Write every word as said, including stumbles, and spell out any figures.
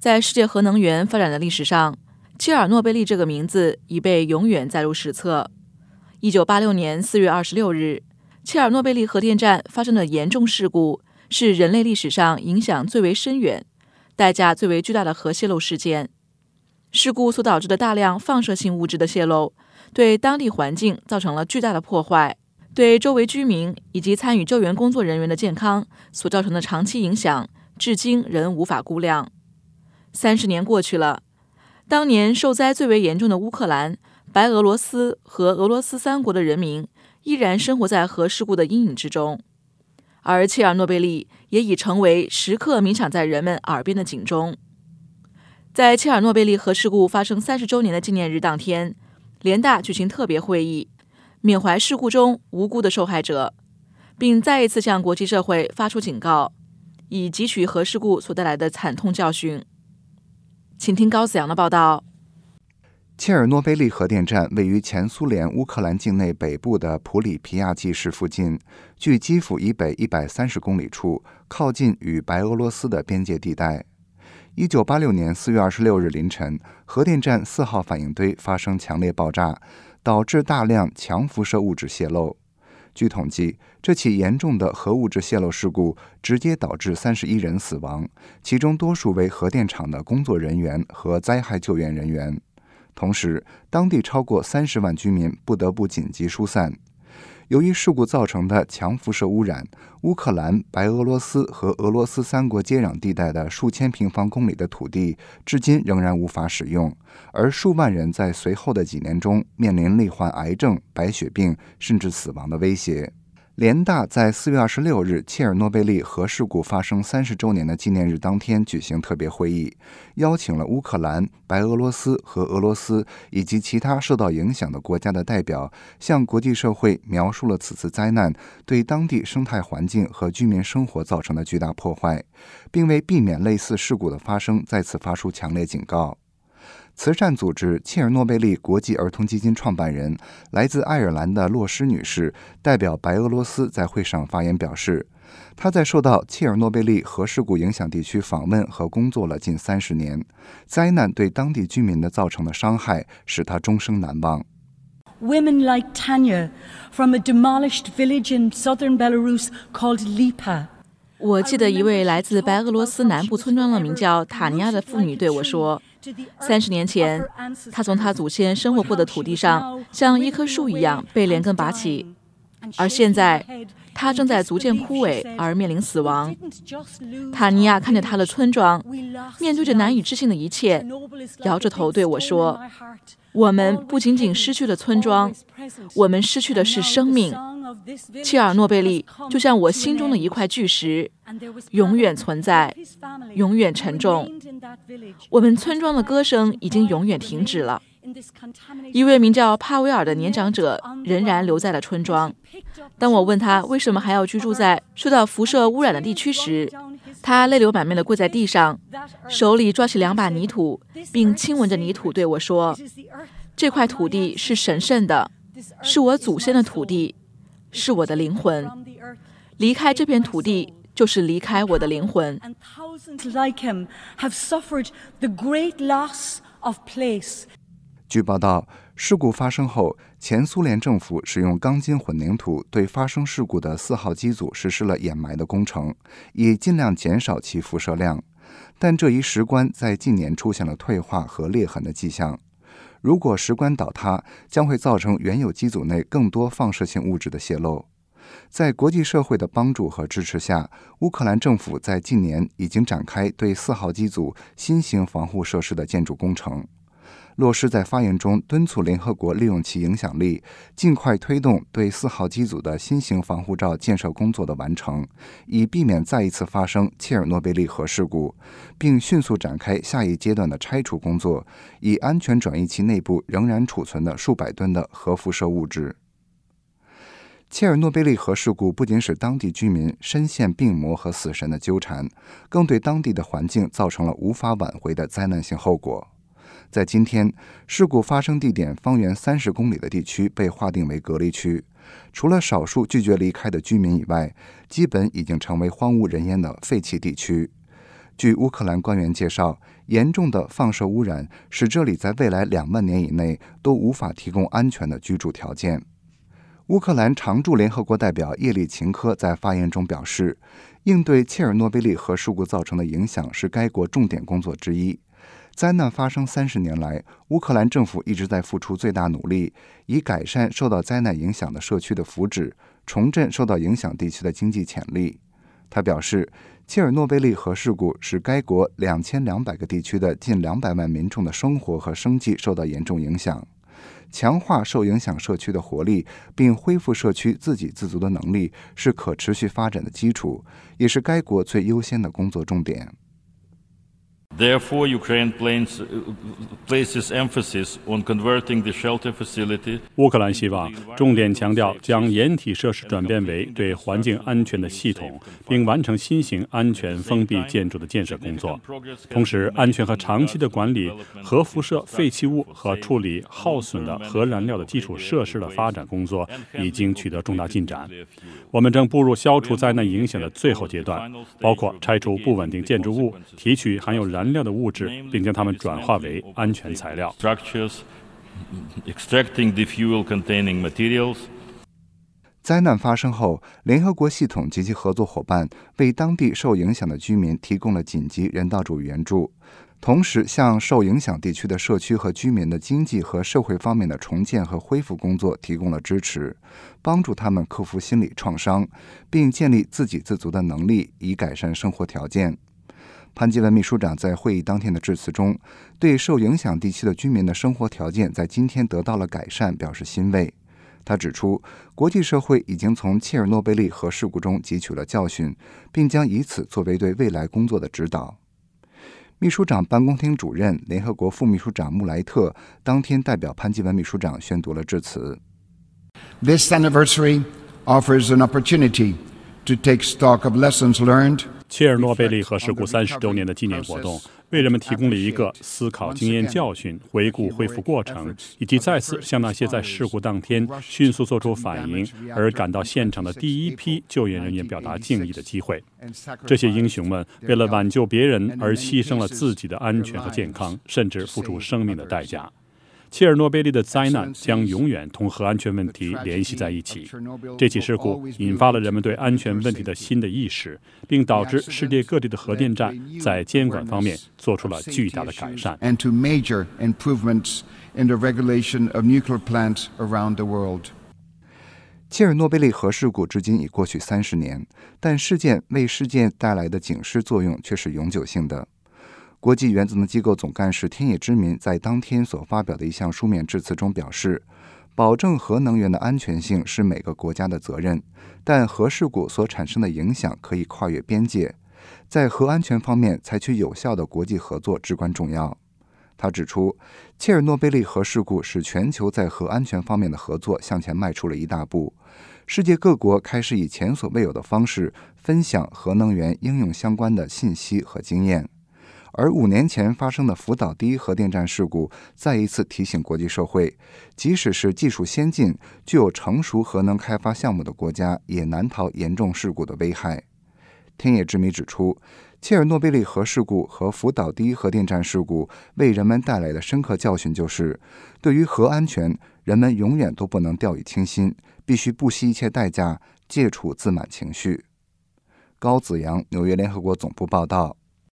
在世界核能源发展的历史上，切尔诺贝利这个名字已被永远载入史册。一九八六年四月二十六日，切尔诺贝利核电站发生的严重事故，是人类历史上影响最为深远、代价最为巨大的核泄漏事件。事故所导致的大量放射性物质的泄漏，对当地环境造成了巨大的破坏，对周围居民以及参与救援工作人员的健康所造成的长期影响，至今仍无法估量。三十年过去了，当年受灾最为严重的乌克兰、白俄罗斯和俄罗斯三国的人民依然生活在核事故的阴影之中，而切尔诺贝利也已成为时刻鸣响在人们耳边的警钟。在切尔诺贝利核事故发生三十周年的纪念日当天，联大举行特别会议，缅怀事故中无辜的受害者，并再一次向国际社会发出警告，以汲取核事故所带来的惨痛教训。请听高子阳的报道。 切尔诺贝利核电站位于前苏联乌克兰境内北部的普里皮亚季市附近，距基辅以北一百三十公里处，靠近与白俄罗斯的边界地带。一九八六年四月二十六日凌晨，核电站四号反应堆发生强烈爆炸，导致大量强辐射物质泄漏。据统计，这起严重的核物质泄漏事故直接导致三十一人死亡，其中多数为核电厂的工作人员和灾害救援人员。同时，当地超过三十万居民不得不紧急疏散。由于事故造成的强辐射污染，乌克兰、白俄罗斯和俄罗斯三国接壤地带的数千平方公里的土地至今仍然无法使用，而数万人在随后的几年中面临罹患癌症、白血病甚至死亡的威胁。联大在四月二十六日切尔诺贝利核事故发生三十周年的纪念日当天举行特别会议，邀请了乌克兰、白俄罗斯和俄罗斯以及其他受到影响的国家的代表，向国际社会描述了此次灾难对当地生态环境和居民生活造成的巨大破坏，并为避免类似事故的发生再次发出强烈警告。慈善组织切尔诺贝利国际儿童基金创办人、来自爱尔兰的洛施女士代表白俄罗斯在会上发言表示，她在受到切尔诺贝利核事故影响地区访问和工作了近三十年，灾难对当地居民的造成的伤害使她终生难忘。 Women like Tanya from a demolished village in southern Belarus called Lipa。 我记得一位来自白俄罗斯南部村庄的名叫塔尼亚的妇女对我说，三十年前，她从她祖先生活过的土地上，像一棵树一样被连根拔起，而现在，她正在逐渐枯萎而面临死亡。塔尼亚看着她的村庄，面对着难以置信的一切，摇着头对我说，我们不仅仅失去了村庄，我们失去的是生命。切尔诺贝利就像我心中的一块巨石，永远存在，永远沉重。我们村庄的歌声已经永远停止了。一位名叫帕维尔的年长者仍然留在了村庄。当我问他为什么还要居住在受到辐射污染的地区时，他泪流满面地跪在地上，手里抓起两把泥土，并亲吻着泥土对我说，这块土地是神圣的，是我祖先的土地，是我的灵魂。离开这片土地就是离开我的灵魂。 据报道，事故发生后，前苏联政府使用钢筋混凝土对发生事故的四号机组实施了掩埋的工程，以尽量减少其辐射量。但这一石棺在近年出现了退化和裂痕的迹象。如果石棺倒塌，将会造成原有机组内更多放射性物质的泄漏。在国际社会的帮助和支持下，乌克兰政府在近年已经展开对四号机组新型防护设施的建筑工程。洛施在发言中敦促联合国利用其影响力，尽快推动对四号机组的新型防护罩建设工作的完成，以避免再一次发生切尔诺贝利核事故，并迅速展开下一阶段的拆除工作，以安全转移其内部仍然储存的数百吨的核辐射物质。切尔诺贝利核事故不仅使当地居民深陷病魔和死神的纠缠，更对当地的环境造成了无法挽回的灾难性后果。在今天，事故发生地点方圆三十公里的地区被划定为隔离区，除了少数拒绝离开的居民以外，基本已经成为荒无人烟的废弃地区。 据乌克兰官员介绍，严重的放射污染使这里在未来两万年以内都无法提供安全的居住条件。乌克兰常驻联合国代表叶利琴科在发言中表示，应对切尔诺贝利核事故造成的影响是该国重点工作之一。灾难发生三十年来，乌克兰政府一直在付出最大努力，以改善受到灾难影响的社区的福祉，重振受到影响地区的经济潜力。他表示，切尔诺贝利核事故使该国两千两百个地区的近两百万民众的生活和生计受到严重影响。强化受影响社区的活力，并恢复社区自给自足的能力，是可持续发展的基础，也是该国最优先的工作重点。 Therefore, Ukraine places emphasis on converting the shelter facility. 乌克兰希望重点强调将掩体设施转变为对环境安全的系统，并完成新型安全封闭建筑的建设工作。同时，安全和长期的管理核辐射废弃物和处理耗损的核燃料的基础设施的发展工作已经取得重大进展。我们正步入消除灾难影响的最后阶段，包括拆除不稳定建筑物，提取含有燃料的物质，并将它们转化为安全材料。 灾难发生后，联合国系统及其合作伙伴为当地受影响的居民提供了紧急人道主义援助，同时向受影响地区的社区和居民的经济和社会方面的重建和恢复工作提供了支持，帮助他们克服心理创伤，并建立自给自足的能力，以改善生活条件。潘基文秘书长在会议当天的致辞中，对受影响地区的居民的生活条件在今天得到了改善表示欣慰。他指出，国际社会已经从切尔诺贝利核事故中汲取了教训，并将以此作为对未来工作的指导。秘书长办公厅主任、联合国副秘书长穆莱特当天代表潘基文秘书长宣读了致辞。 This anniversary offers an opportunity to take stock of lessons learned. 切尔诺贝利核事故三十周年的纪念活动，为人们提供了一个思考经验教训、回顾恢复过程，以及再次向那些在事故当天迅速做出反应而赶到现场的第一批救援人员表达敬意的机会。这些英雄们为了挽救别人而牺牲了自己的安全和健康，甚至付出生命的代价。切尔诺贝利的灾难将永远同核安全问题联系在一起。这起事故引发了人们对安全问题的新的意识，并导致世界各地的核电站在监管方面做出了巨大的改善。 And to major improvements in the regulation of nuclear plants around the world. 切尔诺贝利核事故至今已过去三十年，但事件为世界带来的警示作用却是永久性的。国际原子能机构总干事天野之民在当天所发表的一项书面致辞中表示，保证核能源的安全性是每个国家的责任，但核事故所产生的影响可以跨越边界，在核安全方面采取有效的国际合作至关重要。他指出，切尔诺贝利核事故使全球在核安全方面的合作向前迈出了一大步，世界各国开始以前所未有的方式分享核能源应用相关的信息和经验。而五年前发生的福岛第一核电站事故再一次提醒国际社会，即使是技术先进、具有成熟核能开发项目的国家，也难逃严重事故的危害。天野之弥指出，切尔诺贝利核事故和福岛第一核电站事故为人们带来的深刻教训就是，对于核安全，人们永远都不能掉以轻心，必须不惜一切代价戒除自满情绪。高子阳，纽约联合国总部报道。